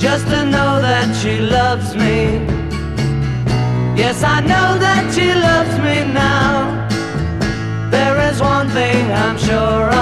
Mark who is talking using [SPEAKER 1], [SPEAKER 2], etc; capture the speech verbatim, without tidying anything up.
[SPEAKER 1] just to know that she loves me. Yes, I know that she loves me now. There is one thing I'm sure of.